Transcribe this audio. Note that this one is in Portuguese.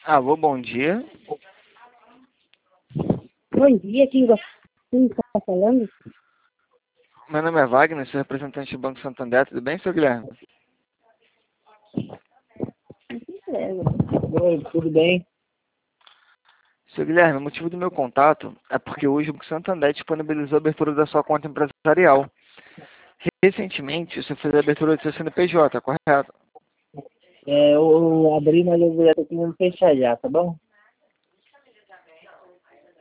Alô, bom dia. Bom dia, quem está falando? Meu nome é Wagner, sou representante do Banco Santander. Tudo bem, seu Guilherme? Oi, tudo bem? Seu Guilherme, o motivo do meu contato é porque hoje o Banco Santander disponibilizou a abertura da sua conta empresarial. Recentemente, você fez a abertura do seu CNPJ, correto? Eu abri, mas eu já tô querendo fechar já, tá bom?